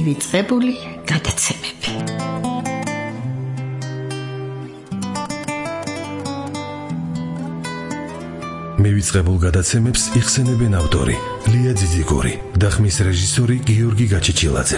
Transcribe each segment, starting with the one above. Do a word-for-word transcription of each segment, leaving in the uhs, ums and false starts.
მივიწყებული გადაცემები. მივიწყებულ გადაცემებს იხსენებენ ავტორი ლია ძიძიგური და ხმის რეჟისორი გიორგი გაჩიჩილაძე.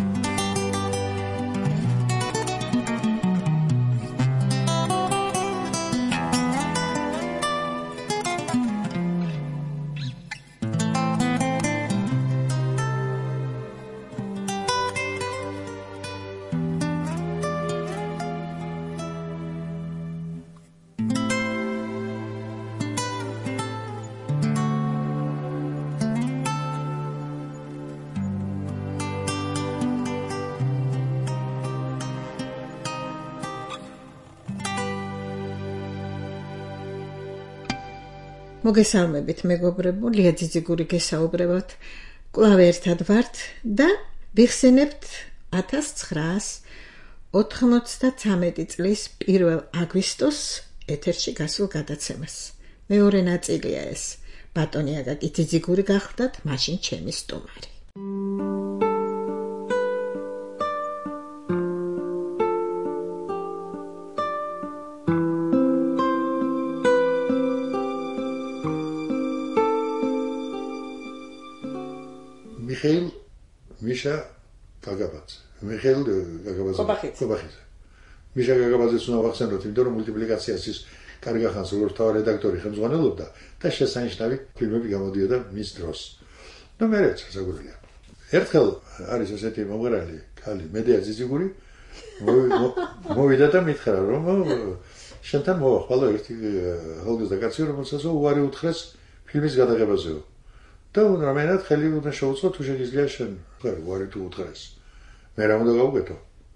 მოგესალმებით მეგობრებო, ლია ძიძიგური გესაუბრებათ. კვლავ ერთად ვართ და ვიხსენებთ ათას ცხრაას ოთხმოცდათვრამეტი წლის პირველ აგვისტოს ეთერში გასულ გადაცემას. მეორე ნაწილია ეს. ბატონი აკაკი ძიძიგური გახლდათ, მაშინ ჩემი სტუმარი. მიხეილ მიშა გაგაბაძე. მიხეილ გაგაბაძე. კობახიძე. მიშა გაგაბაძეს უნდა ვახსენოთ, იმიტომ რომ მულტიპლიკაციას ის კარგ ახანს როგორც თავად რედაქტორი ხელმძღვანელობდა და შესანიშნავი ფილმები გამოდიოდა მის დროს. ნუ მე რეც საზოგადოებია. ერთხელ არის ესეთი მომღერალი, ქალი, მედია ძიძიგური, მოვიდა და მითხრა, რომ შენთან მოვახვალო ერთი ჰოლგის და კაცი, რომელსაც უარი უთხრეს ფილმის გადაღებაზეო. და რამენად ხელი უნდა შეუწყო თუ შეგიძლია შენ უარი თუ უთხრეს. მე რა უნდა გავუკეთო?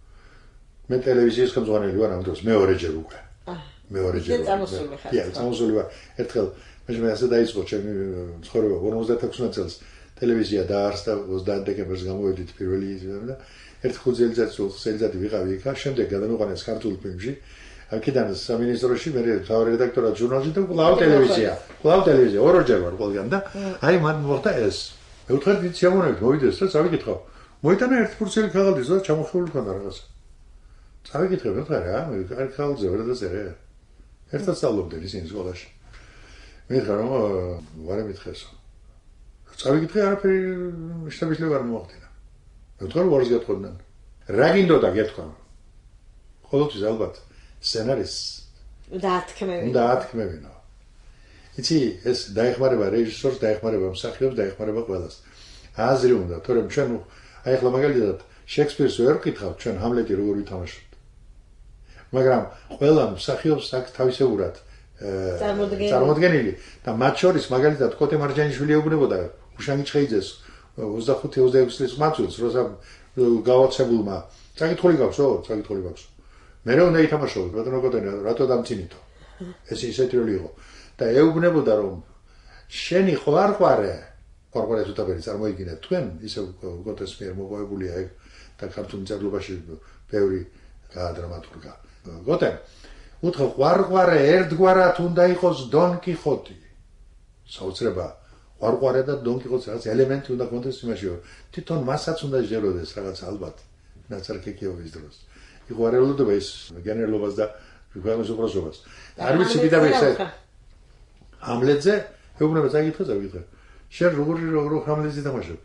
მე ტელევიზიის ხელმძღვანელი ვარ ამ დროს, მეორეჯერ უკვე. მეორეჯერ. კი, წამოსული ვარ. ერთხელ მე ასე დაიწყო ჩემი ცხოვრება ორმოცდათექვსმეტ წელს ტელევიზია დაარსდა ოცდაათი დეკემბერს გამოვედით პირველი და ერთ ხუთი წელიწადი ვიყავი იქა, შემდეგ გადამიყვანეს ქართულ ფილმში. აქედან სამინისტროში მე თავი რედაქტორად ჟურნალში და კვლავ ტელევიზია. კვლავ ტელევიზია ორჯერ ვარ ყველგან და აი მან მოხდა ეს. მე ვთქვი ვიცი ამონებით მოვიდეს და წავიკითხავ. მოიტანა ერთ ფურცელი ქაღალდის და ჩამოხეული ქონდა რაღაცა. წავიკითხე მე ვთქვი რა, მე კარგი ქაღალდზე ვერ დაწერე. ერთად სწავლობდნენ ისინი სკოლაში. მითხრა რომ ვარ მითხესო. წავიკითხე არაფერი შტაბისლი ვერ მოხდინა. მე ვთქვი რომ ვარს გეტყოდნენ. რა გინდოდა გეთქვა? ყოველთვის ალბათ სცენარის დაათქმევინა. დაათქმევინა. იცი, ეს დაეხმარება რეჟისორს, დაეხმარება მსახიობს, დაეხმარება ყველას. აზრი უნდა, თორემ ჩვენ აი ახლა მაგალითად შექსპირს ვერ ვკითხავთ, ჩვენ ჰამლეტი როგორ ვითამაშოთ. მაგრამ ყველა მსახიობს აქვს თავისებურად წარმოდგენილი და მათ შორის მაგალითად კოტე მარჯანიშვილი ეუბნებოდა უშანგი ჩხეიძეს ოცდახუთი ოცდაექვსი წლის მაცულს, როცა გავაცებულმა წაკითხული გაქვსო, წაკითხული გაქვსო. მე რა უნდა ითამაშოთ, ბატონო კოტენე, რატო დამწინითო? ეს ისეთი როლი იყო. და ეუბნებოდა რომ შენი ყვარყვარე, ყვარყვარე თუთაბერი წარმოიგინე თქვენ, ისე კოტეს მიერ მოპოვებულია ეგ და ქართულ მწერლობაში ბევრი დრამატურგა. კოტე, უთხრა ყვარყვარე ერთგვარად უნდა იყოს დონ კიხოტი. საოცრება, ყვარყვარე და დონ კიხოტის რაღაც ელემენტი უნდა კონდეს იმაში, თვითონ მასაც უნდა შეეროდეს რაღაც ალბათ ნაცარქექიობის დროს. იღوارებოდა ის გენერლობას და ქვეყნის უპროსობას. არ ვიცი კიდევ ესე. ჰამლეტზე ეუბნება წაიკითხე, წაიკითხე. შენ როგორ როგორ ჰამლეტზე თამაშობ?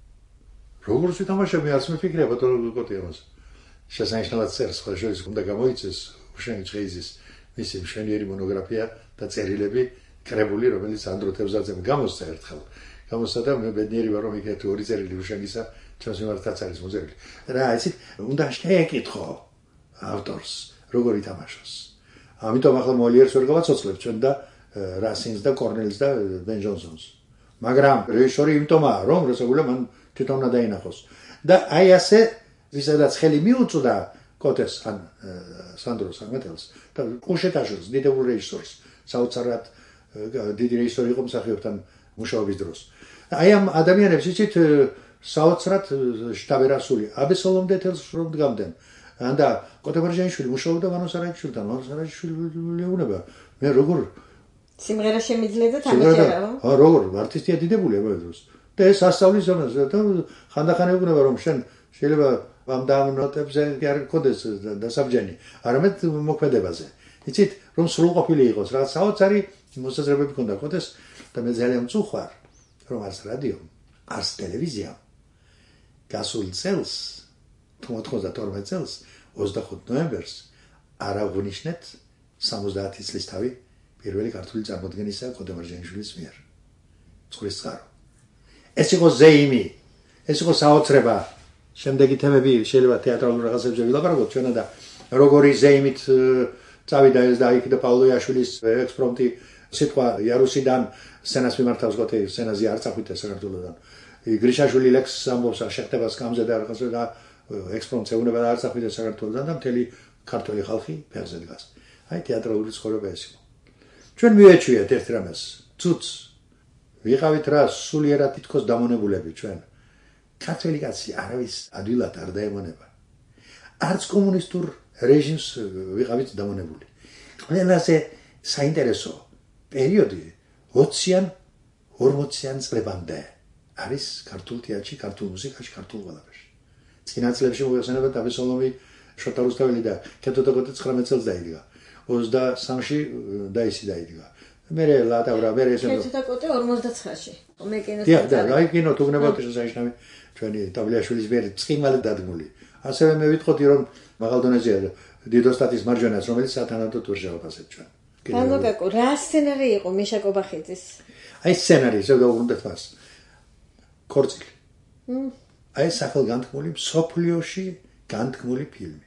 როგორ შეთამაშებ, მე არც მიფიქრია ბატონო კოტი ამას. შესანიშნავად წერს, ხო შეიძლება უნდა გამოიწეს უშენი ჩხეიზის მისი მშვენიერი მონოგრაფია და წერილები კრებული, რომელიც ანდრო თევზაძემ გამოსცა ერთხელ. გამოსცა და მე ბედნიერი ვარ რომ იქეთ ორი წერილი უშენისა ჩემს მიმართაც არის მოწერილი. რა იცით, უნდა შეეკითხო ავტორს, როგორ ითამაშოს. ამიტომ ახლა მოლიერს ვერ გავაცოცხლებ ჩვენ და რასინს და კორნელს და ბენ ჯონსონს. მაგრამ რეჟისორი იმტომაა, რომ რასაულა მან თვითონ უნდა დაინახოს. და აი ასე ვისაც ხელი მიუწვდა კოტეს ან სანდრო სამეთელს და კუშეტაშოს დიდებულ რეჟისორს, საოცრად დიდი რეჟისორი იყო მსახიობთან მუშაობის დროს. აი ამ ადამიანებს იცით საოცრად შტაბერასული აბესალომ დეთელს რომ დგამდნენ. და კოტე მარჯანიშვილი მუშაობდა ვანოს არაჯიშვილთან, ვანოს არაჯიშვილი ეუბნება, მე როგორ სიმღერა შემიძლია და თამაშია. აა როგორ არტისტია დიდებულია მე დროს. და ეს ასწავლის ზონაზე და ხანდახან ეუბნება რომ შენ შეიძლება ამ დავნოტებზე არ გქონდეს დასაბჯენი, არამედ მოქმედებაზე. იცით, რომ სრულყოფილი იყოს, რაღაც საოცარი მოსაზრებები ქონდა გქონდეს და მე ძალიან მწუხვარ, რომ არც რადიო, არც ტელევიზია გასულ წელს, ოთხმოცდათორმეტ წელს, ოცდახუთ ნოემბერს არ აღვნიშნეთ სამოცდაათი წლის თავი პირველი ქართული წარმოდგენისა კოდე მარჯანიშვილის მიერ. წყლის წყარო. ეს იყო ზეიმი, ეს იყო საოცრება. შემდეგი თემები შეიძლება თეატრალურ რაღაცებზე ვილაპარაკოთ ჩვენა და როგორი ზეიმით წავიდა ეს და იქ და პავლოიაშვილის ექსპრომტი სიტყვა იარუსიდან სცენას მიმართავს გოთე სცენაზე არ წახვიდა საქართველოსთან. გრიშაშვილი ლექსს ამბობს შეხტება სკამზე და რაღაცა და ექსპრომტზე უნდა არ წახვიდა საქართველოსთან და მთელი ქართული ხალხი ფეხზე დგას. აი თეატრალური ცხოვრება ეს იყო. ჩვენ მივეჩვიეთ ერთ რამეს, ცუც ვიყავით რა სულიერად თითქოს დამონებულები ჩვენ. ქართველი კაცი არავის ადვილად არ დაემონება. არც კომუნისტურ რეჟიმს ვიყავით დამონებული. ყველაზე საინტერესო პერიოდი ოციან ორმოციან წლებამდე არის ქართულ თეატრში, ქართულ მუსიკაში, ქართულ ყველაფერში. წინა წლებში მოიხსენებათ აბესოლომი შოთა რუსთაველი და ქეთოდოგოთე ცხრამეტ წელს დაიდგა. ოცდასამში დაისი დაიდგა. მე ლატავრა მე ეს ქეთოდოგოთე ორმოცდაცხრაში. მე კინოს და და აი კინო თუ გნებავთ შესანიშნავი ჩვენი ტაბლიაშვილის მიერ ცხიმალე დადგმული. ასევე მე ვიტყოდი რომ მაღალ დონეზე დიდოსტატის მარჯვენას რომელიც სათანადოდ ვერჟავაფასეთ ჩვენ. ბანოგაკო რა სცენარი იყო მიშა კობახიძის? აი სცენარი ისე დავუბრუნდეთ მას. ქორწილი. აი სახელგანთქმული სოფლიოში განთქმული ფილმი.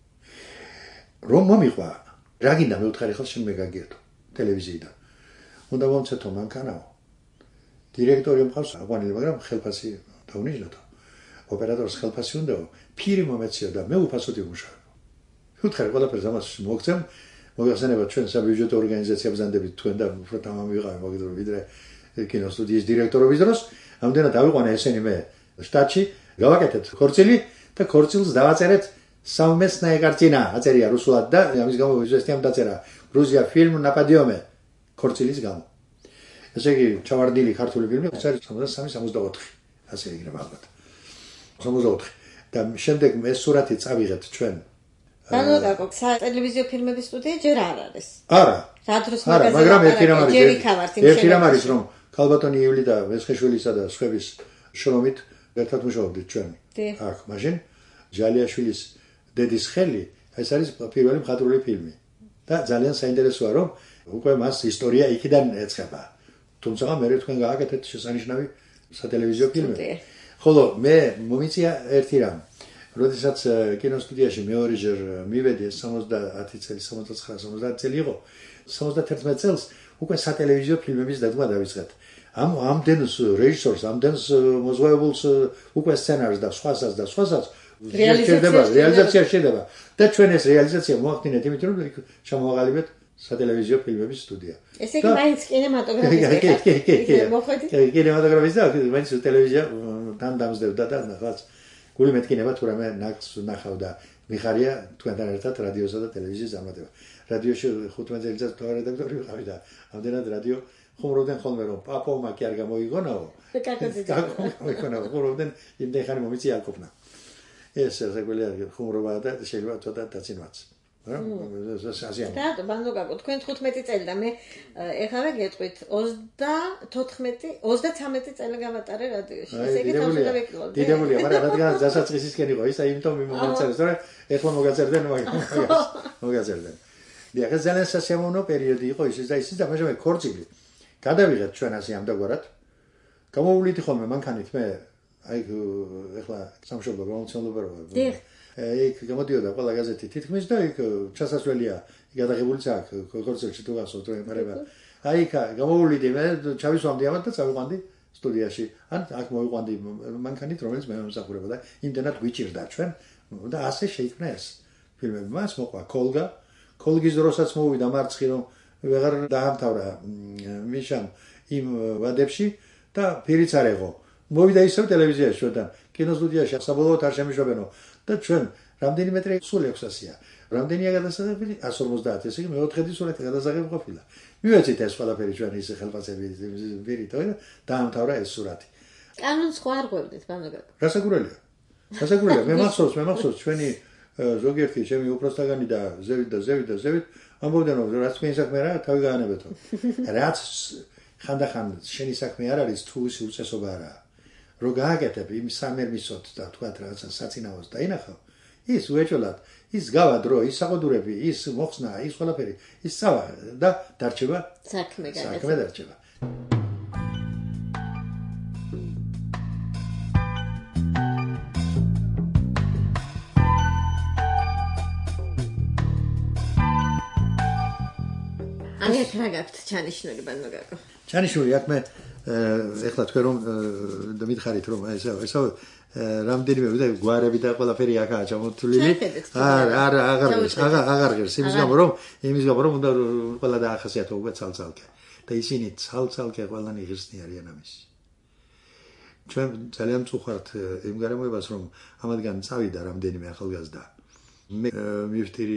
რომ მომიყვა, რა გინდა მე ვთხარი ხალხს შენ მე გაგიერთო ტელევიზიიდან. უნდა მომცეთო მანქანაო. დირექტორი მყავს აღვანილი, მაგრამ ხელფასი დაუნიშნოთო. ოპერატორს ხელფასი უნდაო, ფირი მომეციო და მე უფასოდ ვიმუშავებ. ვთხარი ყველაფერს ამას მოგცემ, მოგახსენებათ ჩვენ საბიუჯეტო ორგანიზაცია ბრძანდებით თქვენ და უფრო თამამი ვიყავი მოგიდრო ვიდრე კინოსტუდიის დირექტორობის დროს, ამდენად ავიყვანა ესენი მე შტატში, გავაკეთეთ ქორწილი და ქორწილს დავაწერეთ სამმესნაე კარტინა, აწერია რუსულად და ამის გამო ვიზესტიამ დაწერა გრუზია ფილმ ნაპადიომე ქორწილის გამო. ესე იგი ჩავარდილი ქართული ფილმი სამოცდასამი სამოცდაოთხი ასე იქნება ალბათ. სამოცდაოთხი და შემდეგ ეს სურათი წავიღეთ ჩვენ. ბანოგაკო, სატელევიზიო ფილმების სტუდია ჯერ არ არის. არა. რა დროს მაგაზინი მაგრამ ერთი რამ არის. ჯერ იქავართ იმ ერთი რამ არის რომ ქალბატონი ივლი და ვესხეშვილისა და სხვების შრომით ერთად მუშაობდით ჩვენ. აქ მაშინ ჯალიაშვილის დედის ხელი ეს არის პირველი მხატვრული ფილმი. და ძალიან საინტერესოა რომ უკვე მას ისტორია იქიდან ეწყება. თუმცა მე თქვენ გააკეთეთ შესანიშნავი სატელევიზიო ფილმები. ხოლო მე მომიწია ერთი რამ. როდესაც კინოსტუდიაში მეორეჯერ მივედი სამოცდაათი წელი, სამოცდაცხრა, სამოცდაათი წელი იყო. სამოცდაათი წელს უკვე სატელევიზიო ფილმების დადგმა დავიწყეთ. ამ ამდენს რეჟისორს, ამდენს მოზღვეებულს უკვე სცენარს და სხვასაც და სხვასაც რეალიზაცია შედება. და ჩვენ ეს რეალიზაცია მოახდინეთ იმით რომ ჩამოვაყალიბეთ სატელევიზიო ფილმების სტუდია. ესე იგი მაინც კინემატოგრაფის მოხვედით? კინემატოგრაფის და მაინც ტელევიზია თან დამზდებდა და ნახავთ. გული მეთქინება თუ რამე ნახს ნახავ და მიხარია თქვენთან ერთად რადიოსა და ტელევიზიის წარმატება. რადიოში ხუთმეტ წელიწადს რედაქტორი ვიყავი და ამდენად რადიო ხუმრობდნენ ხოლმე რომ პაპოვმა კი არ გამოიგონაო. გამოიგონაო ხუმრობდნენ იმდენ ხანი მომიწია აკოფნა. ეს ზეგველია ხუმრობა და შეიძლება ცოტა დაცინვაც. და ბანდოგაკო თქვენ თხუთმეტი წელი და მე ეხლა გეტყვით ოცდათოთხმეტი ოცდაცამეტი წელი გავატარე რადიოში. ესე იგი თავში დავიკლოთ. დიდებულია, მაგრამ რადგან დასაწყისისკენ იყო ის, აი იმიტომ მიმოწერეს, რომ ეხლა მოგაწერდნენ, მოგაწერდნენ. და ეს ძალიან სასიამოვნო პერიოდი იყო ის და ის და მე ქორწილი. გადავიღეთ ჩვენ ასე ამდაგვარად. გამოვვლით ხოლმე მანქანით მე აი ეხლა სამშობლო გამომცემლობა. დიახ. იქ გამოდიოდა ყველა გაზეთი თითქმის და იქ ჩასასვლელია გადაღებულიც აქ ქორწილში თუ გასვთ რომ ემარება. აი იქ გამოვვლიდი მე ჩავისვამდი ამათ და წავიყვანდი სტუდიაში. ან აქ მოვიყვანდი მანქანით რომელიც მე მომსახურება და იმდენად გვიჭირდა ჩვენ და ასე შეიქმნა ეს ფილმები. მას მოყვა კოლგა. კოლგის დროსაც მოვიდა მარცხი რომ ვეღარ დაამთავრა მიშამ იმ ვადებში და ფირიც არ ეღო. მოვიდა ისევ ტელევიზიაში შოთან კინოსტუდიაში საბოლოოდ არ შემიშვებენო და ჩვენ რამდენი მეტრი სულ ექვს ასია. რამდენია გადასაღები? εκατს ორმოცდაათი, ესე იგი მეოთხედი სურათი გადასაღები ყოფილა. მივეცით ეს ყველაფერი ჩვენ ისე ხელფასები ვირით და დაამთავრა ეს სურათი. კანონს ხო არ ყვებდით ბანოგაკო? რასაკურველია? გასაგრულია, მე მახსოვს, მე მახსოვს ჩვენი ზოგიერთი ჩემი უბრალოდ და ზევით და ზევით და ზევით ამბობდნენ რომ რაც თქვენი საქმე რა თავი გაანებეთო. რაც ხანდახან შენი საქმე არ არის თუ ის უწესობა არა. Რო გააკეთებ იმ სამერმისოთ და თქვათ რაღაცა საწინაოს დაინახავ, ის უეჭველად, ის გავა დრო, ის საყოდურები, ის მოხსნა, ის ყველაფერი, ის წავა და დარჩება საქმე განაცხადა. საქმე დარჩება. ამით რა გაქვთ ჩანიშნული ბანმაგაკო? ჩანიშნული აქ მე ეხლა თქვენ რომ მითხარით რომ ესა ესა რამდენიმე და გვარები და ყველაფერი აქაა ჩამოთვლილი. არა, არა, აღარ აღარ აღარ ღირს იმის გამო რომ იმის გამო რომ უნდა ყველა დაახასიათო უკვე ცალ-ცალკე. და ისინი ცალ-ცალკე ყველანი ღირსნი არიან ამის. ჩვენ ძალიან წუხართ იმ გარემოებას რომ ამადგან წავიდა რამდენიმე ახალგაზრდა. მე მივთირი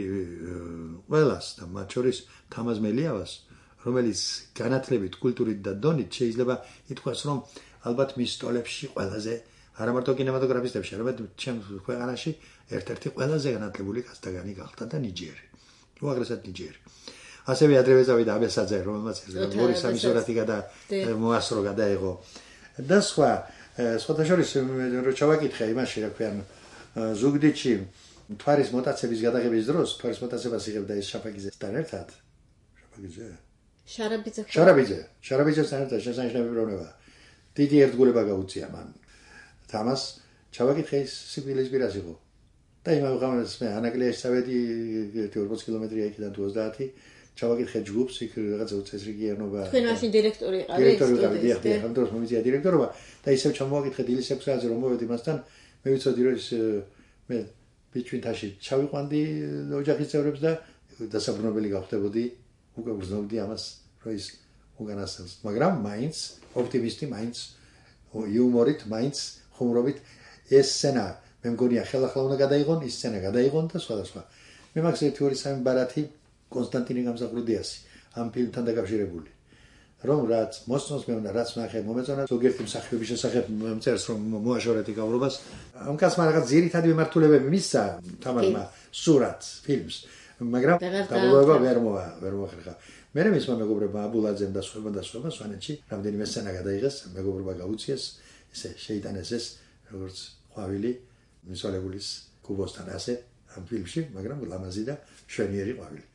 ყველას და მათ შორის თამაზ მელიავას, რომელიც განათლებით, კულტურით და დონით შეიძლება ითქვას, რომ ალბათ მის სტოლებში ყველაზე არა მარტო კინემატოგრაფისტებში, არამედ ჩემს ქვეყანაში ერთ-ერთი ყველაზე განათლებული კაცთაგანი გახდა და ნიჯიერი. უაღრესად ნიჯიერი. ასევე ადრევე წავიდა აბესაძე, რომელმაც ორი სამი სურათი გადა მოასრო გადაიღო. და სხვა, სხვათა შორის რო ჩავაკითხე იმაში, რა ქვია, ზუგდიდში თვარის მოტაცების გადაღების დროს, თვარის მოტაცებას იღებდა ის შაფაგიძესთან ერთად. შაფაგიძე? შარაბიძე. შარაბიძე. შარაბიძესთან ერთად შესანიშნავი პრობლემა. დიდი ერთგულება გაუწია მან. თამას ჩავაკითხე ის სიკვდილის პირას იყო. და იმავე ღამეს მე ანაკლიაში წავედი ოცდაოთხ კილომეტრია იქიდან თუ ოცდაათი. ჩავაკითხე ჯგუფს, იქ რაღაცა უწესრიგიანობა. თქვენ მაშინ დირექტორი იყავით? დირექტორი იყავით, დიახ, ამ დროს მომიწია დირექტორობა და ისევ ჩამოვაკითხე დილის ექვსი საათზე რომ მოვედი მასთან, მე ვიცოდი რომ ის მე ბიჭვინთაში ჩავიყვანდი ოჯახის წევრებს და დასაბრუნებელი გავხდებოდი, უკვე გრძნობდი ამას, რომ ის უგანასწრებს. მაგრამ მაინც ოპტიმისტი, მაინც იუმორით, მაინც ხუმრობით ეს სცენა მე მგონია ხელახლა უნდა გადაიღონ, ის სცენა გადაიღონ და სხვა და სხვა. მე მაქვს ერთი ორი სამი ბარათი კონსტანტინე გამსახურდიასი ამ ფილმთან დაკავშირებული. რომ რაც მოსწონს მე უნდა რაც ნახე მომეწონა ზოგიერთი მსახიობის შესახებ მწერს რომ მოაშორეთ იკავრობას. ამ კაცმა რაღაც ძირითადი მიმართულებები მისცა თამარმა სურათს, ფილმს, მაგრამ დაბოლოება ვერ მოვა, ვერ მოახერხა. მე მისმა მეგობრებმა აბულაძემ და სხვებმა და სხვებმა სვანეთში რამდენიმე სცენა გადაიღეს, მეგობრობა გაუწიეს, ესე შეიტანეს ეს როგორც ყვავილი მისვალებულის კუბოსთან ასე ამ ფილმში, მაგრამ ლამაზი და შვენიერი ყვავილი.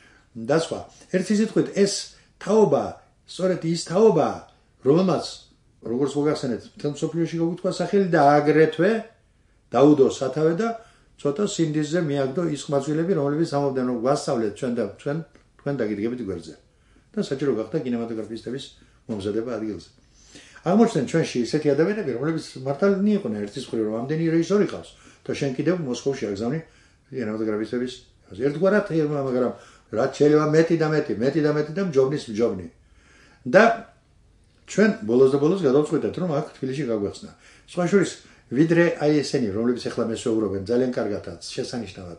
და სხვა. ერთი სიტყვით ეს თაობა სწორედ ის თაობა, რომელმაც როგორც მოგახსენეთ, მთელ მსოფლიოში გაგვთქვა სახელი და აგრეთვე დაუდო სათავე და ცოტა სინდისზე მიაგდო ის ხმაწვილები, რომლებიც ამობდნენ რომ გვასწავლეთ ჩვენ და ჩვენ თქვენ დაგიდგებით გვერდზე. და საჭირო გახდა კინემატოგრაფისტების მომზადება ადგილზე. აღმოჩნდნენ ჩვენში ისეთი ადამიანები, რომლებიც მართალნი იყვნენ ერთის მხრივ, რომ ამდენი რეჟისორი ყავს და შენ კიდევ მოსკოვში აგზავნი კინემატოგრაფისტების ერთგვარად, მაგრამ რაც შეიძლება მეტი და მეტი, მეტი და მეტი და მჯობნის მჯობნი. და ჩვენ ბოლოს და ბოლოს გადავწყვეტეთ, რომ აქ თბილისში გაგვეხსნა. სხვა შორის, ვიდრე აი ესენი, რომლებიც ახლა მესვეურობენ ძალიან კარგადაც, შესანიშნავად,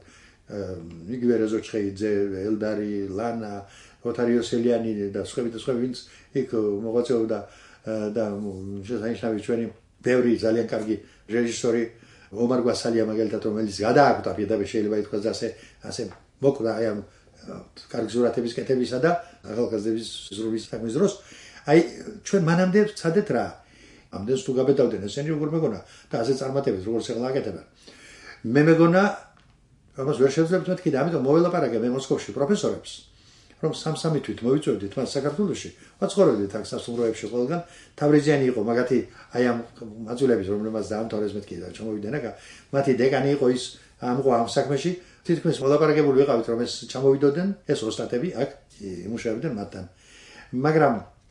იგივე რეზო ჩხეიძე, ელდარი, ლანა, ოთარ იოსელიანი და სხვები და სხვები, ვინც იქ მოღვაწეობდა და შესანიშნავი ჩვენი ბევრი ძალიან კარგი რეჟისორი ომარ გვასალია მაგალითად, რომელიც გადააკვდა პირდაპირ შეიძლება ითქვას და ასე ასე მოკვდა აი ამ კარგი სურათების კეთებისა და ახალგაზრდების ზრუვის საქმის დროს. აი ჩვენ მანამდე ვცადეთ რა. ამდენს თუ გაბედავდნენ ესენი როგორ მეგონა და ასე წარმატებით როგორც ახლა აკეთებენ. მე მეგონა ამას ვერ შევძლებთ მეთქი და ამიტომ მოველაპარაკე მე მოსკოვში პროფესორებს, რომ სამ-სამი თვით მოვიწვევდით მას საქართველოში, ვაცხოვრებდით აქ სასტუმროებში ყველგან. თავრიზიანი იყო მაგათი აი ამ მაწვილების რომლებმაც დაამთავრეს მეთქი და ჩამოვიდნენ აქ, მათი დეკანი იყო ის ამღო ამ საქმეში. თითქმის მოლაპარაკებული ვიყავით რომ ეს ჩამოვიდოდნენ, ეს ოსტატები აქ იმუშავებდნენ მათთან. მაგრამ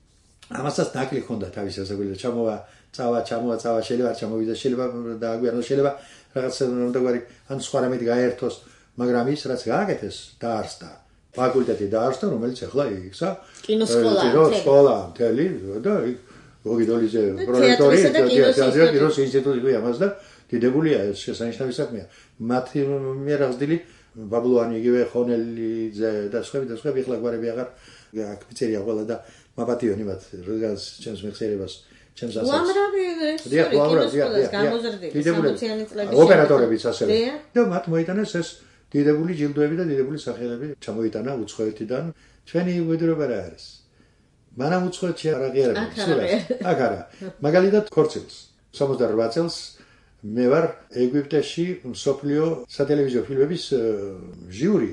ამასაც ნაკლი ჰქონდა თავის ასაგული ჩამოვა, წავა, ჩამოვა, წავა, შეიძლება არ ჩამოვიდეს, შეიძლება დააგვიანოს, შეიძლება რაღაც მომდაგვარი ან სხვა რამით გაერთოს, მაგრამ ის რაც გააკეთეს, დაარსდა. ფაკულტეტი დაარსდა, რომელიც ახლა იქცა კინოსკოლა, კინოსკოლა, მთელი და იქ გოგიდოლიზე პროექტორი და თეატრის კინოს ინსტიტუტი გვია მას და დიდებულია ეს შესანიშნავი საქმეა. მათი მიერ აღზრდილი ბაბლუანი იგივე ხონელიძე და სხვები და სხვები ახლა გვარები აღარ აქ პიცერია ყველა და მაპატიონი მათ როდესაც ჩემს მეხსიერებას ჩემს ასაკს. უამრავი დიახ, უამრავი, დიახ, დიახ. ოპერატორებიც ასევე. და მათ მოიტანეს ეს დიდებული ჯილდოები და დიდებული სახელები ჩამოიტანა უცხოეთიდან. ჩვენი უბედურება რა არის? მანამ უცხოეთში არ აღიარებენ სულას. აქ არა. მაგალითად ქორწილს. სამოცდაოთხ წელს მე ვარ ეგვიპტეში მსოფლიო სატელევიზიო ფილმების ჟიური,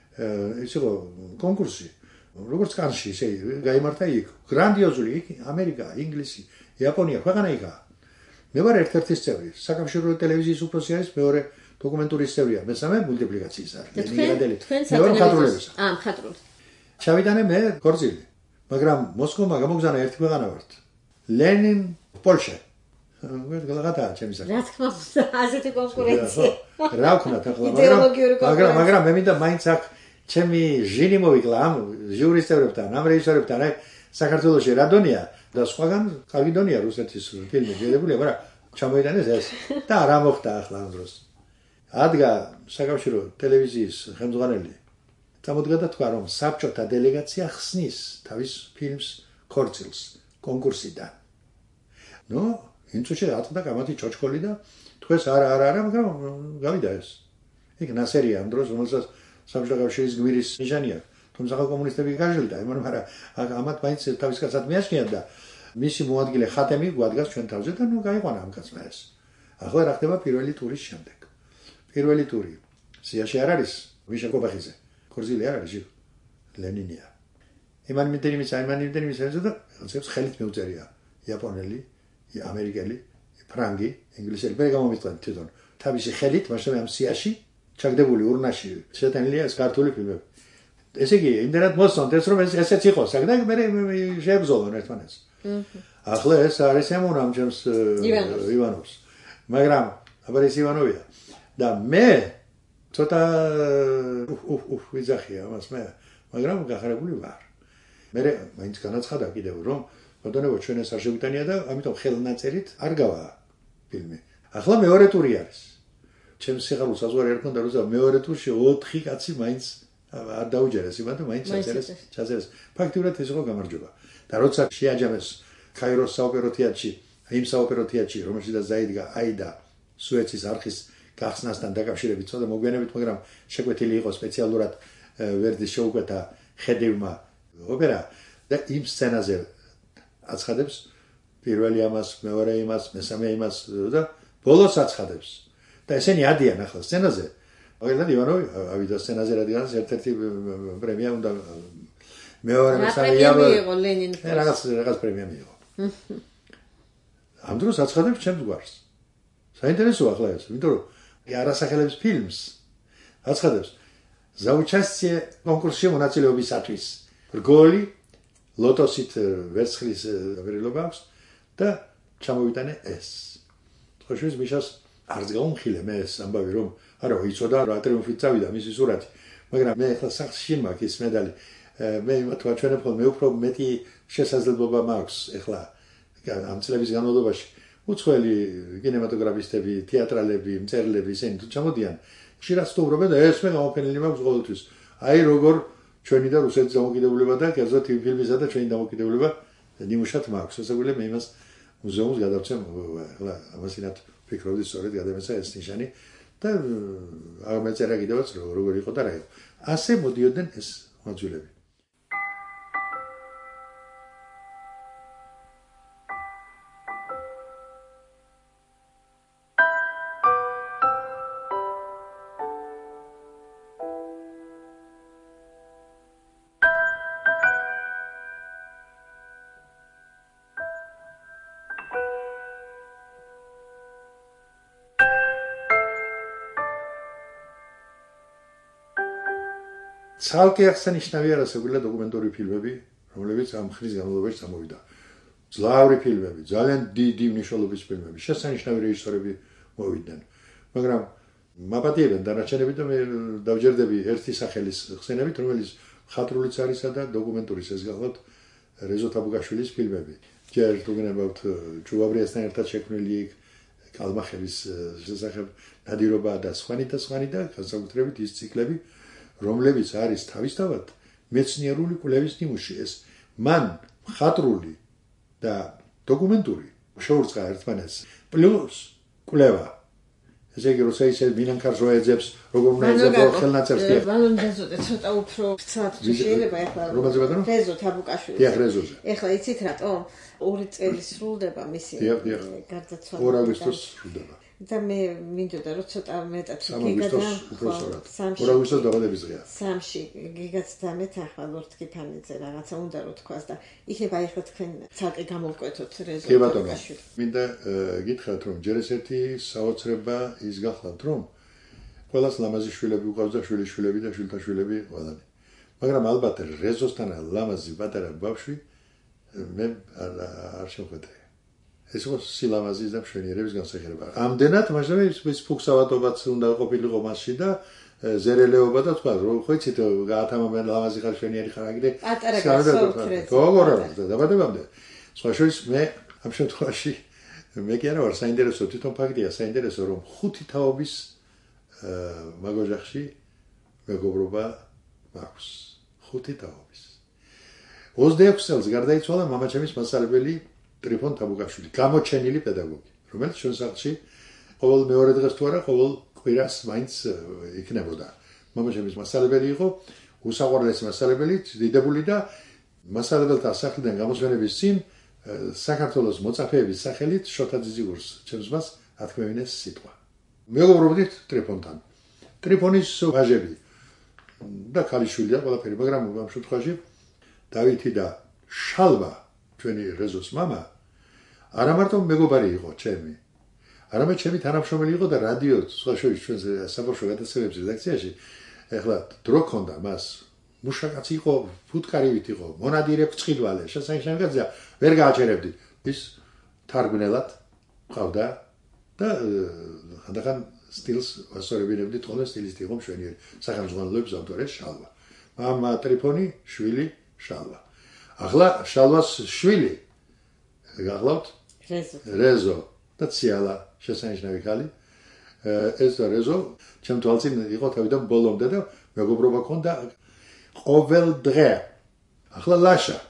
ის იყო კონკურსი. როგორც კანში, ისე გაიმართა იქ. გრანდიოზული იქ ამერიკა, ინგლისი, იაპონია, ქვეყანა იქა. მე ვარ ერთ-ერთი წევრი. საკავშირო ტელევიზიის უფროსი არის, მეორე დოკუმენტურის წევრია, მესამე მულტიპლიკაციის არის. ლენინგრადელი. მე ვარ მხატვრულების. აა, მხატვრული. ჩავიტანე მე ქორწილი. მაგრამ მოსკოვმა გამოგზავნა ერთი ქვეყანა ვართ. ლენინ, პოლშა. გელღათა ჩემი საკითხი. რა თქმა უნდა, ასეთი კონკურენცია. რა ვქნათ ახლა, მაგრამ მაგრამ მე მინდა მაინც აქ ჩემი ჟინი მოვიკლა ამ ჟურის წევრებთან, ამ რეჟისორებთან, აი საქართველოში რა დონია და სხვაგან კარგი დონია რუსეთის ფილმი ძირებული, მაგრამ ჩამოიტანეს ეს და რა მოხდა ახლა ამ დროს. ადგა საკავშირო ტელევიზიის ხელმძღვანელი წამოდგა და თქვა რომ საბჭოთა დელეგაცია ხსნის თავის ფილმს ქორწილს კონკურსიდან. ნუ ინცუჩე ატყდა კამათი ჩოჩქოლი და თქვეს არა არა არა, მაგრამ გავიდა ეს. იქ ნასერია ამ დროს რომელსაც საბჭოთა კავშირის გვირის ნიშანი აქვს. თუმცა კომუნისტები გაჟელდა, მაგრამ ამათ მაინც თავის კაცად მიაშნიათ და მისი მოადგილე ხატემი გვადგას ჩვენ თავზე და ნუ გაიყვანა ამ კაცმა ეს. ახლა რა ხდება პირველი ტურის შემდეგ? პირველი ტური სიაში არ არის ვიშა კობახიძე. ქორწილი არ არის ლენინია. იმან მიტერი მის აიმან მიტერი მის და ხალხს ხელით მეუწერია. იაპონელი, ამერიკელი, ფრანგი, ინგლისელი. მე გამომიტყენ თვითონ თავისი ხელით, მაგრამ ამ სიაში ჩაგდებული ურნაში შეტანილია ეს ქართული ფილმები. ესე იგი, იმდენად მოსწონდეს რომ ეს ესეც იყოს, და მე შეებრძოლონ ერთმანეთს. ახლა ეს არის ემონამ ჩემს ივანოვს. მაგრამ აბა ეს ივანოვია. და მე ცოტა უფ უფ ვიძახია მას მე, მაგრამ გახარებული ვარ. მე მაინც განაცხადა კიდევ რომ ბატონო ჩვენ ეს არ შევიტანია და ამიტომ ხელნაწერით არ გავა ფილმი. ახლა მეორე ტური არის. ჩემს სიღარულს საზღვარი არ ქონდა როცა მეორე ტურში ოთხი კაცი მაინც არ დაუჯერეს იმათ მაინც ჩაწერეს ჩაწერეს ფაქტიურად ეს იყო გამარჯვება და როცა შეაჯამეს ქაიროს საოპერო თეატრში იმ საოპერო თეატრში რომელშიც დაიდგა აიდა სუეცის არხის გახსნასთან დაკავშირებით ცოტა მოგვიანებით მაგრამ შეკვეთილი იყო სპეციალურად ვერდის შეუკვეთა ხედივმა ოპერა და იმ სცენაზე აცხადებს პირველი ამას მეორე იმას მესამე იმას და ბოლოს აცხადებს და ესენი ადიან ახლა სცენაზე. მაგალითად ივანოვი ავიდა სცენაზე რადგანაც ერთ-ერთი პრემია უნდა მეორე მესამე მიიღო ლენინის. რაღაც რაღაც პრემია მიიღო. ამ დროს აცხადებს ჩემს გვარს. საინტერესოა ახლა ეს, იმიტომ რომ არასახელებს ფილმს აცხადებს за участие კონკურსში მონაწილეობისათვის. რგოლი ლოტოსით ვერცხლის ვერილობა აქვს და ჩამოვიტანე ეს. ხოშვის მიშას არც გაუმხილე მე ეს ამბავი რომ არა იცოდა რა ტრიუმფით წავიდა მისი სურათი მაგრამ მე ახლა სახში მაქვს ის მედალი მე თქვა ჩვენ უფრო მე უფრო მეტი შესაძლებლობა მაქვს ახლა ამ წლების განმავლობაში უცხოელი კინემატოგრაფისტები თეატრალები მწერლები ისინი თუ ჩამოდიან ხშირად სტუმრობენ და ეს მე გამოფენილი მაქვს ყოველთვის აი როგორ ჩვენი და რუსეთის დამოკიდებულება და კერძოდ იმ ფილმისა და ჩვენი დამოკიდებულება ნიმუშად მაქვს შესაძლოა მე იმას მუზეუმს გადავცემ ახლა ამასინათ ფიქრობდი სწორედ გადამეცა ეს ნიშანი და აღმეწერა კიდევაც როგორ იყო და რა იყო. ასე მოდიოდნენ ეს მოძულები. ცალკე აღსანიშნავია რასაკვირველია დოკუმენტური ფილმები, რომლებიც ამ ხნის განმავლობაში წამოვიდა. ძლავრი ფილმები, ძალიან დიდი მნიშვნელობის ფილმები, შესანიშნავი რეჟისორები მოვიდნენ. მაგრამ მაპატიებენ დანარჩენები და მე დავჯერდები ერთი სახელის ხსენებით, რომელიც მხატვრულიც არისა და დოკუმენტურის ეს გახლავთ რეზო თაბუგაშვილის ფილმები. ჯერ თუგნებავთ ჯუაბრიასთან ერთად შექმნილი იქ კალმახების შესახებ ნადირობა და სხვანი და სხვანი და განსაკუთრებით ის ციკლები რომლებიც არის თავისთავად მეცნიერული კვლევის ნიმუში ეს მან მხატვრული და დოკუმენტური შეურწყა ერთმანეთს. პლუს კვლევა. ესე იგი, როცა ისე მინანქარს როეძებს, როგორ უნდა ეძებო ხელნაწერს კი. მანო დაზოდე ცოტა უფრო ცალ შეიძლება ეხლა. რომელზე ბატონო? რეზო თაბუკაშვილი. დიახ, რეზოზე. ეხლა იცით რატო? ორი წელი სრულდება მისი გარდაცვალება. ორ აგვისტოს სრულდება. და მე მინდოდა რომ ცოტა მეტად გიგადა ორ აგვისტოს დაბადების დღეა. სამში გიგაცდა მე ახლა ლორთკიფანიძე რაღაცა უნდა რომ თქვას და იქნება ეხლა თქვენ ცალკე გამოვკვეთოთ რეზო. კი ბატონო. მინდა გითხრათ რომ ჯერ ეს ერთი საოცრება ის გახლავთ რომ ყველას ლამაზი შვილები უყავს და შვილიშვილები და შვილთა შვილები ყველანი. მაგრამ ალბათ რეზოსთან ლამაზი პატარა ბავშვი მე არ შევხედე. ეს იყო სილამაზის და მშვენიერების განსახილება. ამდენად მასშტაბი ის ფუქსავატობაც უნდა ყოფილიყო მასში და ზერელეობა და თქვა რომ ხო იცით გაათამამენ ლამაზი ხარ მშვენიერი ხარ აგდე. პატარა გასაუბრეთ. როგორ არის დაბადებამდე. სხვა შორის მე ამ შემთხვევაში მე კი არა ვარ საინტერესო თვითონ ფაქტია საინტერესო რომ ხუთი თაობის მაგოჟახში მეგობრობა მაქვს. ხუთი თაობის. ოცდაექვსი წელს გარდაიცვალა მამაჩემის მასწავლებელი ტრიფონ თაბუკაშვილი, გამოჩენილი პედაგოგი, რომელიც ჩვენ სახლში ყოველ მეორე დღეს თუ არა, ყოველ კვირას მაინც იქნებოდა. მამაჩემის მასწავლებელი იყო, უსაყვარლესი მასწავლებელი, დიდებული და მასწავლებელთა სახლიდან გამოსვენების წინ საქართველოს მოწაფეების სახელით შოთა ძიძიგურს ჩემს მას ათქმევინეს სიტყვა. მეგობრობდით ტრიფონთან. ტრიფონის ვაჟები და ქალიშვილი და ყველაფერი, მაგრამ ამ შემთხვევაში დავითი და შალვა ჩვენი რეზოს მამა არა მარტო მეგობარი იყო ჩემი, არამედ ჩემი თანამშრომელი იყო და რადიო სხვა შორის ჩვენს საბავშვო გადაცემების რედაქციაში ეხლა დრო ქონდა მას მუშაკაცი იყო, ფუტკარივით იყო, მონადირე ფწყილვალე, შესანიშნავია ვერ გააჩერებდი. ის თარგმნელად ყავდა და ხანდახან სტილს ასწორებინებდით, ხოლმე სტილისტი იყო მშვენიერი. სახელმძღვანელოების ავტორია შალვა. მამა ტრიფონი, შვილი შალვა. ახლა შალვას შვილი გახლავთ რეზო და ციალა შესანიშნავი ხალი. ეს რეზო ჩემ თვალწინ იყო თავიდან ბოლომდე და მეგობრობა ქონდა ყოველ დღე. ახლა ლაშა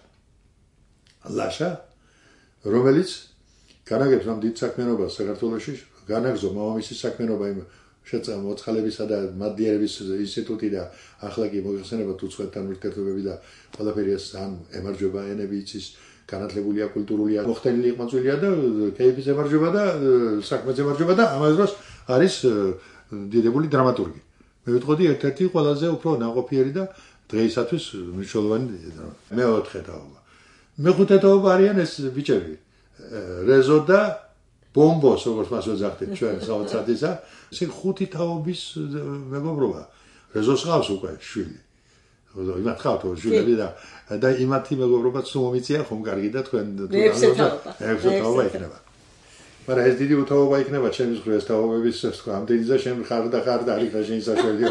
ლაშა რომელიც განაგებს ამ დიდ საქმიანობას საქართველოში, განაგზო მამამისის საქმიანობა იმ შეწამო მოწყალებისა და მადლიერების ინსტიტუტი და ახლა კი მოიხსენებათ უცხოეთთან ურთიერთობები და ყველაფერი ეს ან ემარჯვება ენები იცის, განათლებულია, კულტურულია, მოხდენილი ყმაწვილია და კეიფის ემარჯვება და საქმეც ემარჯვება და ამავე დროს არის დიდებული დრამატურგი. მე ვიტყოდი ერთ-ერთი ყველაზე უფრო ნაყოფიერი და დღეისათვის მნიშვნელოვანი მეოთხე თაობა. მეხუთე თაობა არიან ეს ბიჭები. რეზო და ბომბოს, როგორც მას ვეძახდით ჩვენ საოცრადისა, ესე ხუთი თაობის მეგობრობა. რეზოს ყავს უკვე შვილი. იმათ ყავთ შვილები და და იმათი მეგობრობაც თუ მომიწია ხომ კარგი და თქვენ ექვსი თაობა. ექვსი თაობა იქნება. მაგრამ ეს დიდი თაობა იქნება ჩემი მხრივ ეს თაობების თქვა ამდენი და შენ ხარ და ხარ და არის შენი საშუალებია.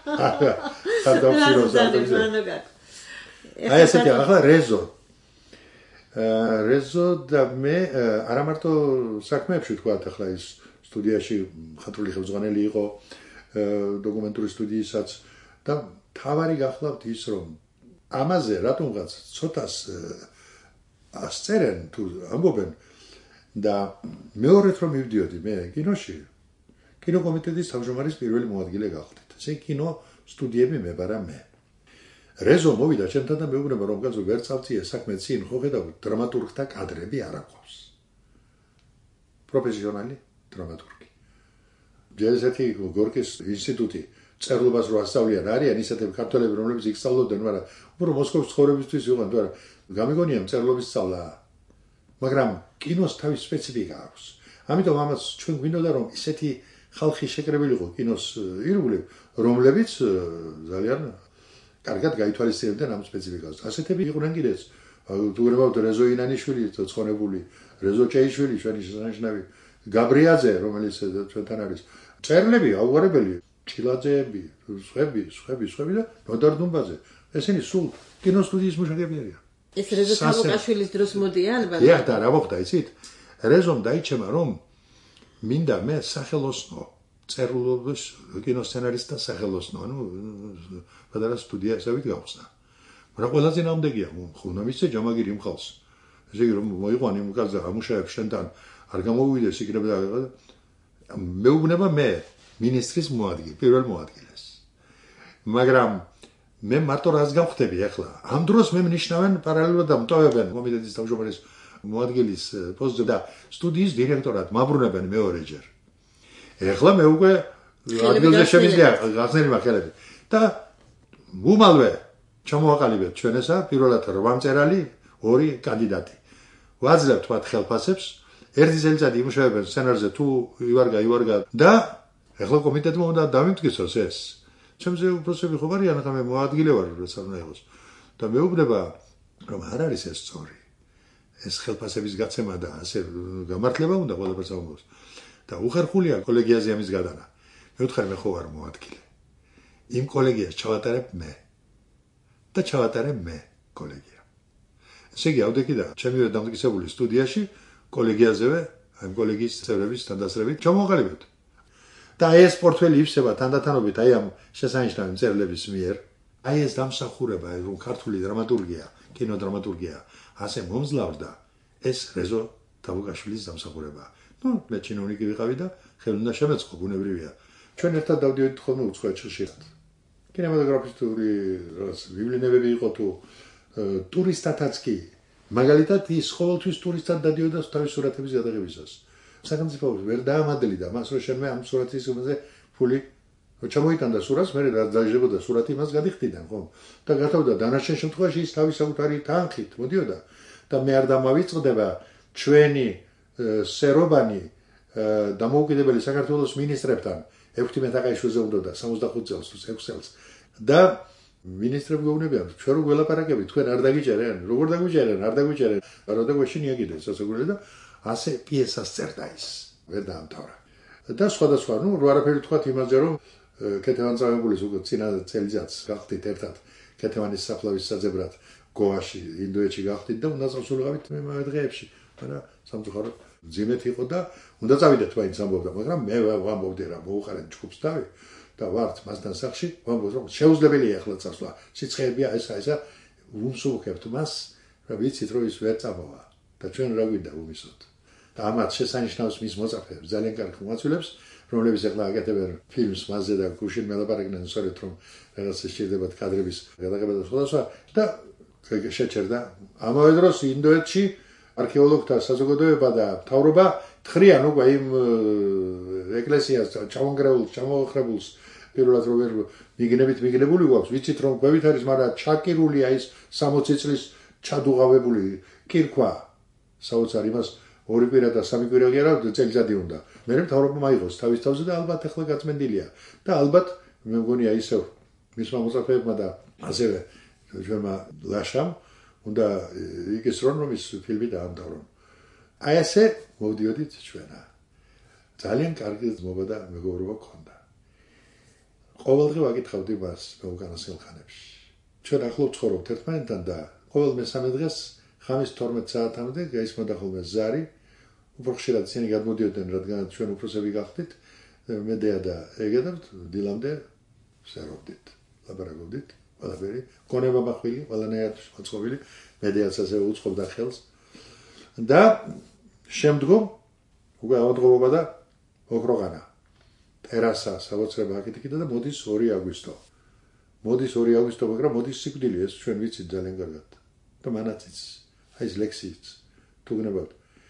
ხარ და ვციროს და აი ესეთი ახლა რეზო რეზო და მე არა მარტო საქმეებში თქვა ახლა ის სტუდიაში ხატრული ხელმძღვანელი იყო დოკუმენტური სტუდიისაც და თავარი გახლავთ ის რომ ამაზე რატომღაც ცოტას ასწერენ თუ ამბობენ და მეორედ რომ მივდიოდი მე კინოში კინოკომიტეტის თავმჯდომარის პირველი მოადგილე გახდით. ესე კინო სტუდიები მებარა მე. რეზო მოვიდა ჩემთან და მეუბნება რომ კაცო ვერ წავწიე საქმე წინ ხო ხედავ დრამატურგთა კადრები არ აქვს. პროფესიონალი დრამატურგი. ჯერ ესეთი გორკის ინსტიტუტი წერლობას რო ასწავლიან არიან ისეთები ქართველები რომლებიც იქ სწავლობდნენ, მაგრამ უფრო მოსკოვის ცხოვრებისთვის იყვნენ, თუ არა გამიგონია წერლობის სწავლა. მაგრამ კინოს თავის სპეციფიკა აქვს. ამიტომ ამას ჩვენ გვინდოდა რომ ისეთი ხალხი შეკრებილიყო კინოს ირგვლივ, რომლებიც ძალიან კარგად გაითვალისწინებდნენ ამ სპეციფიკას. ასეთები იყვნენ კიდეც. თუ გრებავთ რეზო ინანიშვილი, ცხონებული, რეზო ჭეიშვილი, ჩვენი შესანიშნავი, გაბრიაძე, რომელიც ჩვენთან არის. წერლები, აუღარებელი, ჩილაძეები, სხვები, სხვები, სხვები და ნოდარ დუმბაძე. ესენი სულ კინოსტუდიის მუშაკები არიან. ეს რეზო თაბუკაშვილის დროს მოდია ალბათ. დიახ და რა მოხდა იცით? რეზომ დაიჩემა რომ მინდა მე სახელოსნო წერლობის კინოსცენარისტთა სახელოსნო, ანუ პატარა სტუდია ესავით გავხსნა. მაგრამ ყველაზე ნამდვილია ხუნამისე ჯამაგირი მხალს. ესე იგი რომ მოიყვანი იმ კაცზე ამუშავებს შენთან არ გამოვიდეს იქნება და მეუბნება მე მინისტრის მოადგილე, პირველ მოადგილეს. მაგრამ მე მარტო რას გავხდები ახლა? ამ დროს მე მნიშნავენ პარალელურად ამტოვებენ კომიტეტის თავმჯდომარის მოადგილის პოსტზე და სტუდიის დირექტორად მაბრუნებენ მეორეჯერ. ახლა მე უკვე ადგილზე შემიძლია გახსნილი მახელები და უმალვე ჩამოვაყალიბეთ ჩვენ ესა პირველად რვა მწერალი, ორი კანდიდატი. ვაძლევთ მათ ხელფასებს, ერთი წელიწადი იმუშავებენ სცენარზე თუ ივარგა ივარგა და ახლა კომიტეტმა უნდა დამიმტკიცოს ეს. ჩემზე უბრალოდ ხო არიან, ახლა მე მოადგილე ვარ, როცა უნდა იყოს. და მეუბნება რომ არ არის ეს სწორი. ეს ხელფასების გაცემა და ასე გამართლება უნდა ყველაფერს ამბობს. და უხერხულია კოლეგიაზე ამის გადანა. მე ვთხარ მე ხო ვარ მოადგილე. იმ კოლეგიას ჩავატარებ მე. და ჩავატარებ მე კოლეგია. ესე იგი ავდექი და ჩემივე დამტკიცებული სტუდიაში კოლეგიაზევე, ამ კოლეგიის წევრების თანდასწრებით ჩამოვაყალიბეთ. და ეს პორტფელი იფსება თანდათანობით აი ამ შესანიშნავი მწერლების მიერ. აი ეს დამსახურება, რომ ქართული დრამატურგია, კინოდრამატურგია ასე მომძლავრდა, ეს რეზო თავუკაშვილის დამსახურებაა. ნუ მე ჩინოვნიკი ვიყავი და ხელი უნდა შემეწყო, ბუნებრივია. ჩვენ ერთად დავდივით ხოლმე უცხოეთში ხშირად. კინემატოგრაფისტური რაღაც ბიბლიოთეკები იყო თუ ტურისტათაც კი. მაგალითად ის ყოველთვის ტურისტად დადიოდა თავის სურათების გადაღებისას. სახელმწიფო ვერ დაამადლიდა მას, რომ შემე ამ სურათის უმაზე ფული ჩამოიტანდა სურათს, მე რა დაჟებოდა სურათი მას გადიხდიდან, ხო? და გათავდა დანარჩენ შემთხვევაში ის თავის საკუთარი თანხით მოდიოდა და მე არ დამავიწყდება ჩვენი სერობანი დამოუკიდებელი საქართველოს მინისტრებთან ექვთიმე მეთაყაიშვილზე უნდა სამოცდახუთ წელს თუ ექვს წელს და მინისტრები გეუბნებიან ჩვენ რო გველაპარაკებით თქვენ არ დაგიჭერენ როგორ დაგვიჭერენ არ დაგვიჭერენ რა დაგვეშინია კიდე სასაგურე და ასე პიესას წერდა ის ვერ დაამთავრა და სხვადასხვა ნუ რო არაფერი თქვა იმაზე რომ კეთევან წავებულის უკვე წინა წელიწადს გახდით ერთად კეთევანის საფლავის საძებრად გოაში ინდოეთში გახდით და უნდა წავსულიყავით მე მაგ დღეებში მაგრამ სამწუხაროდ ძიმეთ იყო და უნდა წავიდეთ მაინც ამბობდა მაგრამ მე ვამბობდი რა მოუყარეთ ჯგუფს თავი და ვართ მასთან სახში ვამბობ რომ შეუძლებელია ახლა წასვლა სიცხეებია ესა ესა ვუმსუქებთ მას რა ვიცით რომ ის ვერ წამოვა და ჩვენ რა გვინდა ვუმისოთ და ამათ შესანიშნავს მის მოწაფეებს ძალიან კარგ მომაცულებს რომლებიც ახლა აკეთებენ ფილმს მასზე და გუშინ მელაპარაკდნენ სწორედ რომ რაღაც შეჭირდებათ კადრების გადაღება და სხვადასხვა და შეჭერდა ამავე დროს ინდოეთში არქეოლოგთა საზოგადოება და მთავრობა თხრიან უკვე იმ ეკლესიას ჩამონგრეულს, ჩამოხრებულს პირველად რომ ვერ მიგნებით მიგნებული გვაქვს, ვიცით რომ გვევით არის, მაგრამ ჩაკირულია ის სამოცი წლის ჩადუღავებული კირქვა. საოცარი იმას ორი კვირა და სამი კვირა კი არა, წელიწადი უნდა. მე მთავრობა მაიღოს თავის თავზე და ალბათ ახლა გაწმენდილია. და ალბათ მე მგონია ისევ მისმა მოწაფეებმა და ასევე ჩვენმა ლაშამ უნდა იგესრონ რომ ის ფილმი დაამთავრონ. აი ასე მოვდიოდით ჩვენა. ძალიან კარგი ძმობა და მეგობრობა გქონდა. ყოველდღე ვაკითხავდი მას მე უკანასკნელ ხანებში. ჩვენ ახლო ვცხოვრობთ ერთმანეთთან და ყოველ მესამე დღეს ხამის თორმეტ საათამდე გაისმოდა ხოლმე ზარი. უფრო ხშირად ისინი გადმოდიოდნენ, რადგან ჩვენ უფროსები გახდით. მე დეა და ეგა და დილამდე ვსეროვდით, ლაპარაკობდით. ყველაფერი, გონება მახვილი, ყველანაირად მოწყობილი, მედიაც ასე უწყობდა ხელს. და შემდგომ უკვე ავადმყოფობა და ოქროღანა. ტერასა, საოცრება აკეთიკიდა და მოდის ორი აგვისტო. მოდის ორი აგვისტო, მაგრამ მოდის სიკვდილი, ეს ჩვენ ვიცით ძალიან კარგად. და მანაციც, აი ეს ლექსიც, თუ გნებავთ.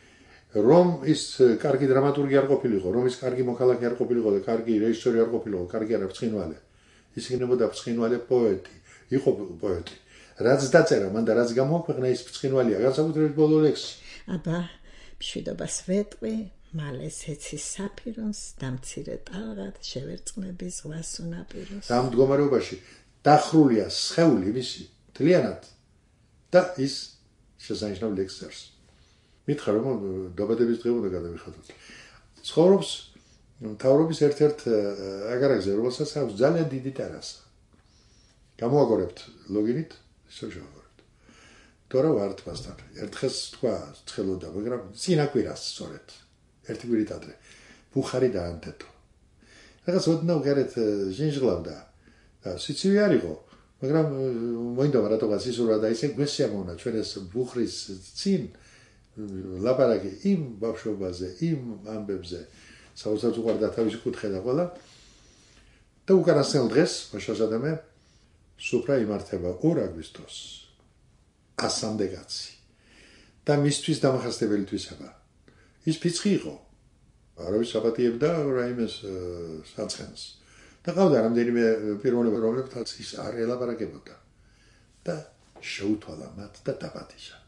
რომ ის კარგი დრამატურგი არ ყოფილიყო, რომ ის კარგი მოქალაქე არ ყოფილიყო და კარგი რეჟისორი არ ყოფილიყო, კარგი არა ბრწყინვალე. ის იქნებოდა ბრწყინვალე პოეტი, იყო პოეტი. რაც დაწერა, მან და რაც გამოაქვეყნა ის ბრწყინვალეა, განსაკუთრებით ბოლო ლექსი. აბა, მშვიდობას ვეტყვი, მალე ეცის საფირონს, დამცირე ტალღად, შევერწყმები ზღვას უნაპიროს. ამ მდგომარეობაში დახრულია სხეული მისი, მთლიანად და ის შესანიშნავ ლექსს წერს. მითხრა რომ დაბადების დღე უნდა გადავიხადოთ. ცხოვრობს მთავრობის ერთ-ერთ აგარაკზე, რომელსაც აქვს ძალიან დიდი ტერასა. გამოაგორებთ ლოგინით, ისევ შევაგორებთ. თორე ვართ მასთან. ერთხელს თქვა, ცხელოდა, მაგრამ წინაკვირას სწორედ. ერთი კვირით ადრე. ბუხარი დაანთეთო. რაღაც ოდნავ გარეთ ჟინჟღლავდა. და სიცივე არ იყო. მაგრამ მოინდა რატოღაც ისურვა და ისე გვესიამოვნა ჩვენ ეს ბუხრის წინ ლაპარაკი იმ ბავშვობაზე, იმ ამბებზე, საოცრად უყვარდა თავისი კუთხე და ყველა. და უკანასკნელ დღეს, მაშასადამე, სუფრა იმართება ორ აგვისტოს. ასამდე კაცი. და მისთვის დამახასტებელი თვისება. ის ფიცხი იყო. არავის აპატიებდა რაიმეს საცხენს. და ყავდა რამდენიმე პიროვნება, რომლებთაც ის არ ელაპარაკებოდა. და შეუთვალა მათ და დაპატიჟა.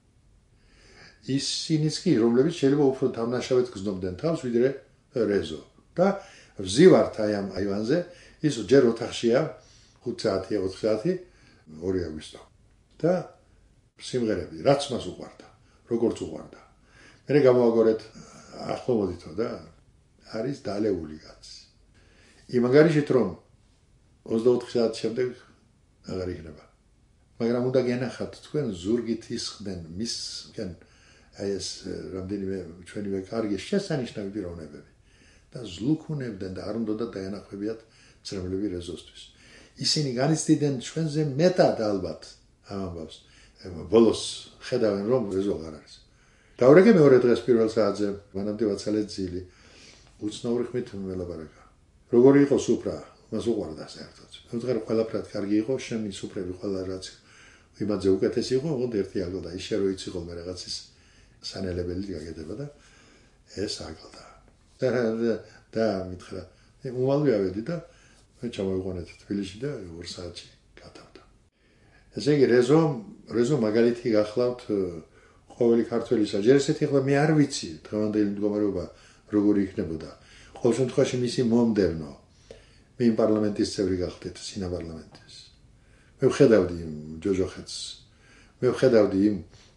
ისინიც კი, რომლებიც შეიძლება უფრო თავნაშავედ გრძნობდნენ თავს, ვიდრე რეზო. და ვზივართ აი ამ აივანზე, ის ჯერ ოთახშია, ხუთ საათი, ოთხ საათი, ორი აგვისტო. და სიმღერები, რაც მას უყვარდა, როგორც უყვარდა. მე გამოვაგორეთ ახლა მოდითო და არის დალეული კაცი. იმ ანგარიშით რომ ოცდაოთხ საათის შემდეგ აღარ იქნება. მაგრამ უნდა გენახათ თქვენ ზურგით ისხდნენ მისგან აი ეს რამდენიმე ჩვენივე კარგი შესანიშნავი პიროვნებები და ზლუქუნებდნენ და არ უნდა დაენახებიათ ცრემლები რეზოსთვის. ისინი განიცდიდნენ ჩვენზე მეტად ალბათ ამ ამბავს. ბოლოს ხედავენ რომ რეზო აღარ არის. დავრეგე მეორე დღეს პირველ საათზე მანამდე ვაცალეთ ძილი უცნაური ხმით მელაპარაკა. როგორი იყო სუფრა, მას უყვარდა საერთოდ. მე ვთქვი ყველაფრად კარგი იყო, შენი სუფრები ყველა რაც იმაზე უკეთესი იყო, ოღონდ ერთი აგლდა, ის შე რო იცი ხოლმე რაღაცის სანელებელი გაგედება და ეს აგლდა. და და მითხრა, უმალვე ავედი და მე ჩამოვიყვანეთ თბილისში და ორ საათში გათავდა. ესე იგი რეზო, რეზო მაგალითი გახლავთ ყოველი ქართველისა. ჯერ ესეთი ახლა მე არ ვიცი დღევანდელი მდგომარეობა როგორი იქნებოდა. ყოველ შემთხვევაში მისი მომდევნო მე იმ პარლამენტის წევრი გახდეთ, სინა პარლამენტის. მე ვხედავდი იმ ჯოჯოხეთს. მე ვხედავდი იმ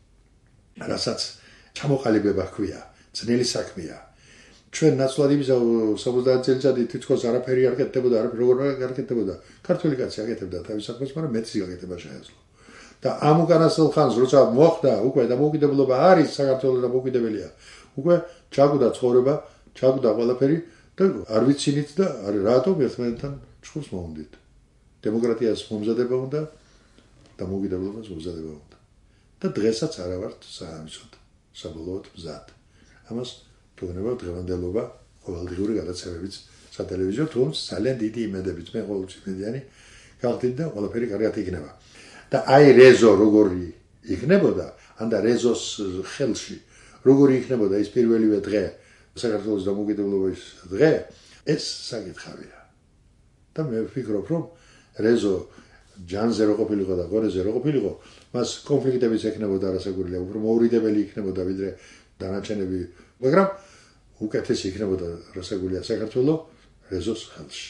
რასაც ჩამოყალიბება ჰქვია, ძნელი საქმეა. ჩვენ ნაცვლად იმისა სამოცდაათი წელიწადი თითქოს არაფერი არ გაკეთებოდა, არაფერი როგორ არ გაკეთებოდა. ქართველი კაცი აკეთებდა თავის საქმეს, მაგრამ მეც გაკეთება შეეძლო. და ამ უკანასკნელ ხანს როცა მოხდა უკვე დამოუკიდებლობა არის საქართველოს დამოუკიდებელია. უკვე ჩაგუდა ცხოვრება, ჩაგუდა ყველაფერი და არ ვიცინით და რატომ ერთმანეთთან ჭხურს მოვუნდით. დემოკრატიას მომზადება უნდა, დამოუკიდებლობას მომზადება უნდა. და დღესაც არა ვართ საამისოდ, საბოლოოდ მზად. ამას თუნება დღევანდელობა ყოველდღიური გადაცემებით სატელევიზიო, თუმცა ძალიან დიდი იმედებით მე ყოველთვის იმედიანი გავხდით და ყველაფერი კარგად იქნება. და აი რეზო როგორი იქნებოდა, ან და რეზოს ხელში როგორი იქნებოდა ის პირველივე დღე, საქართველოს დამოუკიდებლობის დღე, ეს საკითხავია. და მე ვფიქრობ, რომ რეზო ჯანზე რო ყოფილიყო და გონეზე რო ყოფილიყო, მას კონფლიქტებიც ექნებოდა რასაკვირველია, უფრო მოურიდებელი იქნებოდა ვიდრე დანარჩენები, მაგრამ უკეთესი იქნებოდა რასაკვირველია საქართველოს რეზოს ხელში.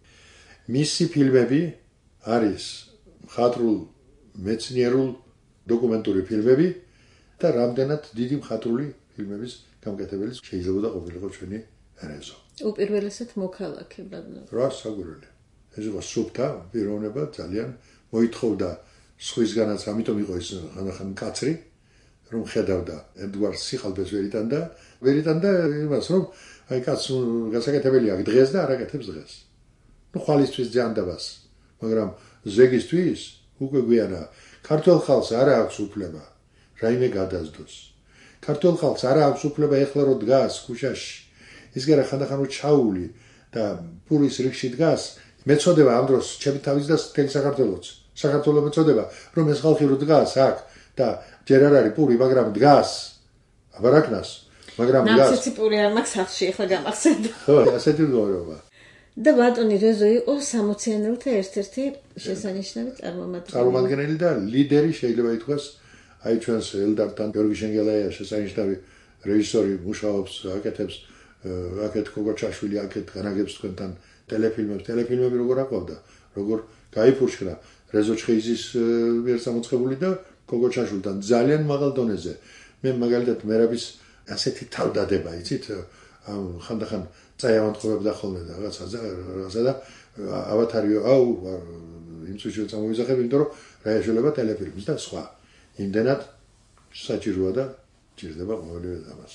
მისი ფილმები არის მხატვრულ მეცნიერულ დოკუმენტური ფილმები და რამდენად დიდი მხატვრული ფილმების გამკეთებელი შეიძლება ყოფილიყო ჩვენი რეზო. უპირველესად მოქალაქებრად. რა საკვირველია. ეს იყო სუფთა პიროვნება, ძალიან მოითხოვდა სხვისგანაც, ამიტომ იყო ის ხანდახან კაცრი, რომ ხედავდა ედვარდ სიხალბეს ვერიდან და ვერიდან და იმას რომ აი კაც გასაკეთებელი აქვს დღეს და არ აკეთებს დღეს. ნუ ხვალისთვის ძანდაბას, მაგრამ ზეგისთვის უკვე გვიანა ქართულ ხალხს არ აქვს უფლება რაიმე გადაზდოს. ქართულ ხალხს არ აქვს უფლება ეხლა რო დგას ქუჩაში. ის გერა ხანდახან რო ჩაული და პურის რიგში დგას, მეწოდება ამ დროს ჩემი თავის და თელ საქართველოს. საქართველოს მეწოდება, რომ ეს ხალხი რო დგას აქ და ჯერ არ არის პური, მაგრამ დგას. აბარაკნას, მაგრამ დგას. ნაციცი პური არ მაქვს ახში ახლა გამახსენდა. ხო, ასეთი მდგომარეობა. და ბატონი რეზო იყო სამოციანელთა ერთ-ერთი შესანიშნავი წარმომადგენელი. წარმომადგენელი და ლიდერი შეიძლება ითქვას, აი ჩვენს ელდართან გიორგი შენგელაია შესანიშნავი რეჟისორი მუშაობს, აკეთებს, აკეთ კოგოჩაშვილი აკეთ განაგებს თქვენთან ტელეფილმებს, ტელეფილმები როგორ აყვავდა, როგორ გაიფურჩქრა რეზო ჩხეიზის მიერ სამოწყებული და კოგოჩაშვილთან ძალიან მაღალ დონეზე. მე მაგალითად მერაბის ასეთი თავდადება, იცით, ამ ხანდახან წაიავანტყობებდა ხოლმე და რაღაცა რაღაცა და ავათარიო, აუ, იმ წუთში წამოვიზახებ, იმიტომ რომ რა ეშველება ტელეფილმს და სხვა. იმდენად საჭიროა და ჭირდება ყოველივე ამას.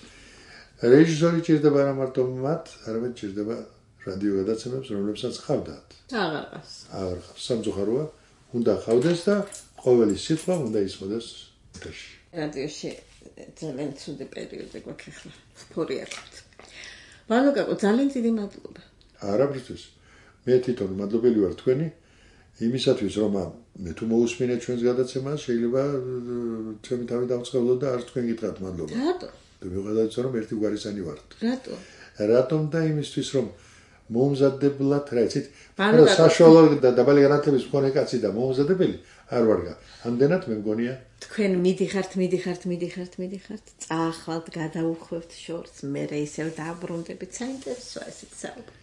რეჟისორი ჭირდება არა მარტო მათ, არამედ ჭირდება რადიო გადაცემებს, რომლებსაც ხავდათ. აღარ ყავს. აღარ ყავს. სამწუხაროა, უნდა ხავდეს და ყოველი სიტყვა უნდა ისხოდეს ეთერში. რადიოში ძალიან ცუდი პერიოდი გვაქვს ახლა. ფორი აქვთ. ბანოკაკო ძალიან დიდი მადლობა. არაფრისთვის. მე თვითონ მადლობელი ვარ თქვენი იმისათვის რომ მე თუ მოусმინეთ ჩვენს გადაცემას შეიძლება ჩემი თავი დავწყევლო და არც თქვენ გითხრათ მადლობა. რატო? თუ მივხვდეთ რომ ერთი გვარისანი ვართ. რატო? რატომ და იმისთვის რომ მომზადებლად რა იცით? რა საშუალო და დაბალი განათლების მქონე კაცი და მომზადებელი არ ვარგა. ამდენად მე მგონია თქვენ მიდიხართ, მიდიხართ, მიდიხართ, მიდიხართ, წაახვალთ, გადაუხვევთ შორს, მე ისევ დააბრუნდებით, საინტერესოა ესეც საუბარი.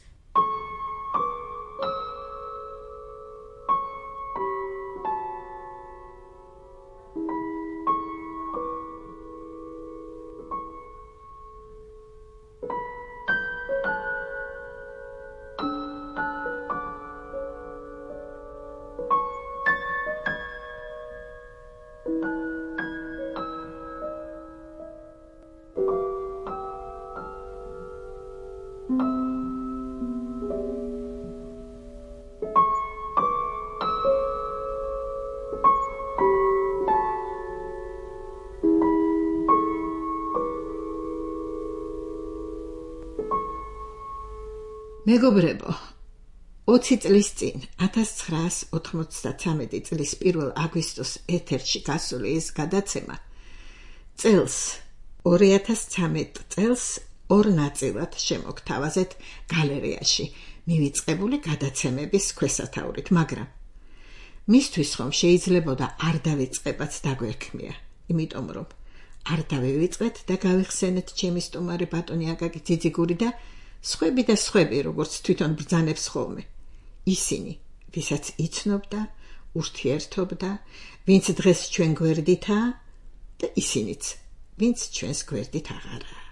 მეგობრებო, ოცი წლის წინ, ათას ცხრაას ოთხმოცდათრამეტი წლის პირველ აგვისტოს ეთერში გასული ეს გადაცემა წელს ორი ათას ცხრამეტ წელს ორ ნაწილად შემოგთავაზეთ გალერეაში მივიწყებული გადაცემების ქვესათაურით, მაგრამ მისთვის ხომ შეიძლებოდა არ დავიწყებაც დაგვერქმია, იმიტომ რომ არ დავივიწყეთ და გავიხსენეთ ჩემი სტუმარი ბატონი აკაკი ძიძიგური და სხვები და სხვები, როგორც თვითონ ბრძანებს ხოლმე. ისინი, ვისაც იცნობდა, ურთიერთობდა, ვინც დღეს ჩვენ გვერდითაა და ისინიც, ვინც ჩვენს გვერდით აღარაა.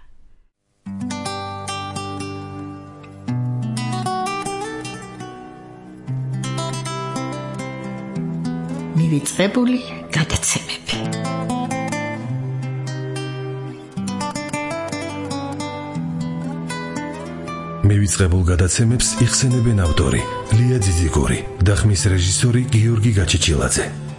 მივიწყებული გადაცემები. მივიწყებულ გადაცემებს იხსენებენ ავტორი ლია ძიძიგური და ხმის რეჟისორი გიორგი გაჩეჩილაძე.